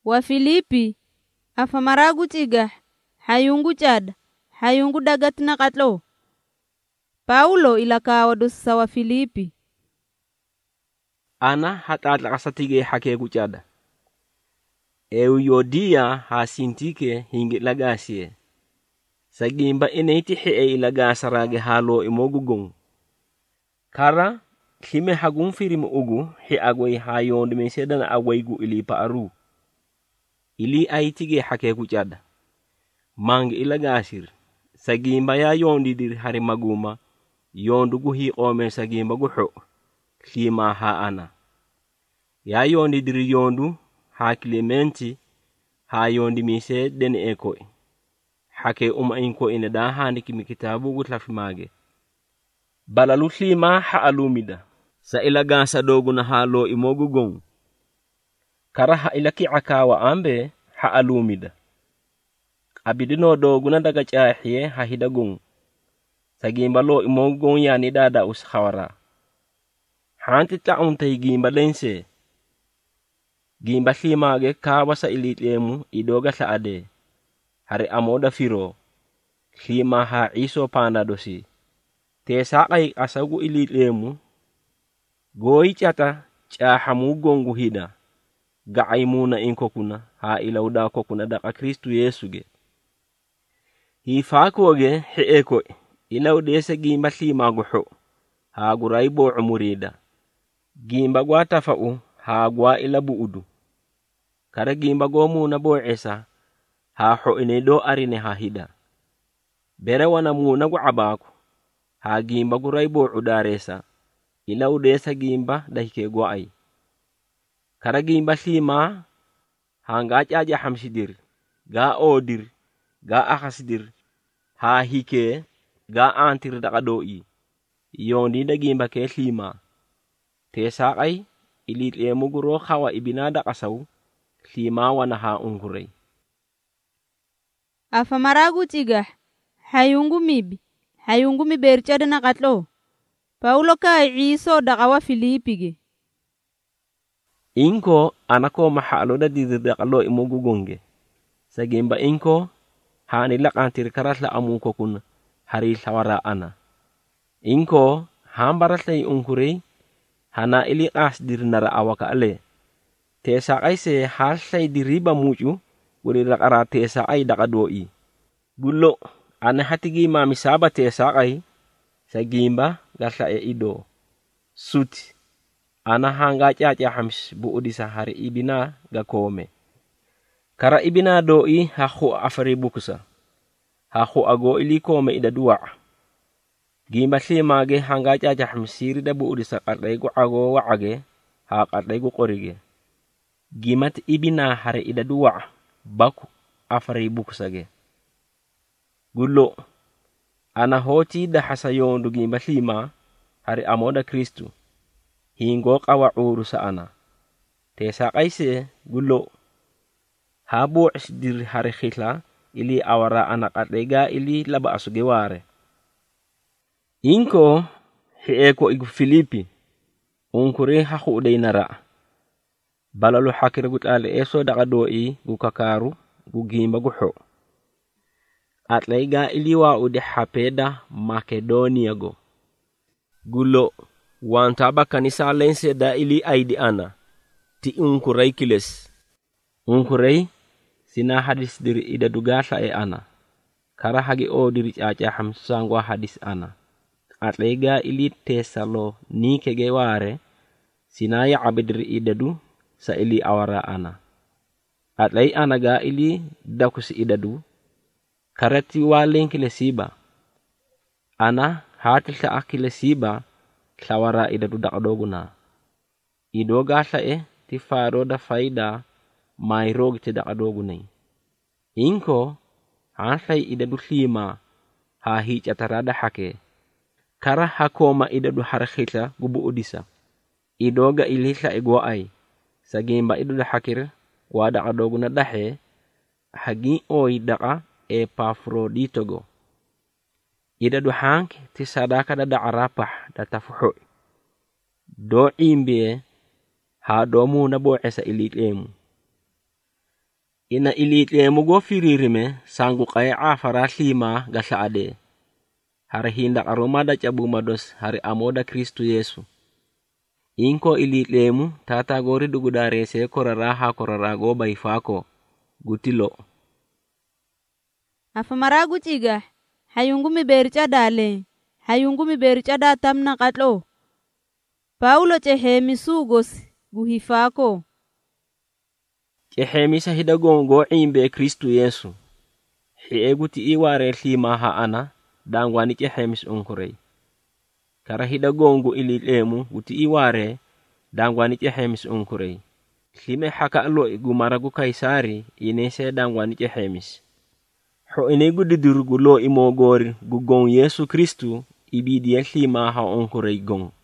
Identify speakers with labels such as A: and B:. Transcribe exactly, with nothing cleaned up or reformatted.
A: wa Filipi afamaragu tigah hayungu chad hayungu dagat na katlo. Paulo ilakawa dusa wa Filipi.
B: Ana hatatla kasatige hakegu chada. Euyodia hasintike hingi lagasie. Sagimba ineiti hee ilagasarage halo imogugong. Kara kime hagun firimu ugu he agway hayon dimenseda na agwaygu ili paaru. Ili aitige hakegu chada. Mang ilagasir. Sagimba ya yondidir hari maguma. Yondugu hi ome sagimba guho. Klima ha ana. Ya yondidir yondu. Ha Clementi ha yondi mise den eko hake uma inko ina da hani kimi kitabu gutlafi mage balalu klima ha alumida sa ila gansa dogu na halo imogu gong kara ha ilaki akawa ambe ha alumida abidino dogu na daga chahiye ha hidagong sagimba lo imogu gong yani dada us khawara hanti taunta higimba lense Gimba hlimage kawa sa ilitlemu idoga sa ade. Hari amoda firo. Hlima ha iso panadosi. Te sakay asagu ilitlemu. Goy chata chahamu gongu hida. Gaay muna inko kuna ha ilauda ko kuna daka Kristu Yesuge. Hifakoge heeko ilaude sa gimba hlimago ho. Ha guraibo umurida. Gimba gwa tafau. Ha gwa ilabu udu. Kara gimba gomu na bo esa. Ha ho inedo arine ha hida. Bere wana muna gu abaku. Ha gimba gu raibo udaresa. Ila udesa gimba dahike gwa ay. Kara gimba sima. Hanga aja hamsidir. Ga odir. Ga akasidir. Ha hike. Ga antir dakadoi. Yondi da gimba ke sima. Tesa ay. Ilit emu guro kawa ibinada kasaw, klima wana ha unguray.
A: Afamaragu tigah, hayungu mibi, hayungu miberchada na katlo. Paulo ka iso dakawa Filipige.
B: Inko anako mahalo da dididakalo imugugonge. Sa gimba inko, hanilak antir karatla amuko kun hari sawara ana. Inko, hambarat na unguray, hana ili as dir nara awaka ale. Tesa ay se hasay diriba muju, wali rakara tesa ay dakadoi. Gulo, ana hatigi mamisaba tesa ay, sa gimba gasa e ido. Suti, ana hanga chacha hams buudi sa hari ibina gakome. Kara ibina doi haku afari bukusa. Haku ago ili kome ida dua. Gimba slimage hanga chacha hamsiri da buudi sa katlaygo ago waage, ha katlaygo korige. Gimat ibina hari ida dua, baku afari bukusage. Gulo, ana hoti da hasayon du gimba slima, hari amoda Kristu. Hingo kawa uru sa ana. Tesa kaise, gulo. Habo isdir hari khitla, ili awara anak katlayga ili laba asugeware. Inko heeko igu Filipi unkure haku uday nara. Balalu hakira gut ale eso daga doi gu kakaru gu gimba gu ho. Atlayga iliwa ude hapeda Makedonia go. Gulo wantaba kanisa lense da ili aidi ana. Ti unkuray kiles. Unkuray sina hadis diri ida dugasa e ana. Kara hagi o diri acha hamsangwa hadis ana. Atlayga ili tesalo ni kegeware sinaya abidri idadu sa ili awara ana. Atlay anaga ili dakus idadu karati waleng kilesiba. Ana hatil sa akilesiba klawara idadu dakadoguna. Idoga sa e ti faro da faida mayrog ti dakadogunay. Inko hansay idadu lima hahich atarada hake. Kara hakoma idadu harakhita gubu udisa. Idoga ilisa egwa ay. Sa gimba idadu hakir wada kadogu na dahe hagi oy daka e Epafrodito go. Idadu hank ti sadaka da da arapah da tafuho. Do imbe ha domu na bo esa ilit emu. ina ilitlemu go firirime sangu kay afara lima gasaade. Hari hindak aromada cabumados hari amoda Kristu Yesu. Inko ilitlemu tata gori dugudare se koraraha korarago baifako gutilo.
A: Afamaragu tiga hayungu mi bercha dale hayungu mi bercha da tamna katlo. Paulo chehemi sugos guhifako.
B: Chehemi sa hidagongo imbe Kristu Yesu. Hieguti iware lima haana dangwani chehemis unkurei. Kara hidagongo ilitlemu guti iware dangwani chehemis unkurei. Lime haka alo igumaragu kaisari inese dangwani chehemis. Ho inegu didurgu lo imogori gugong Yesu Kristu ibidi lima ha unkurei gong.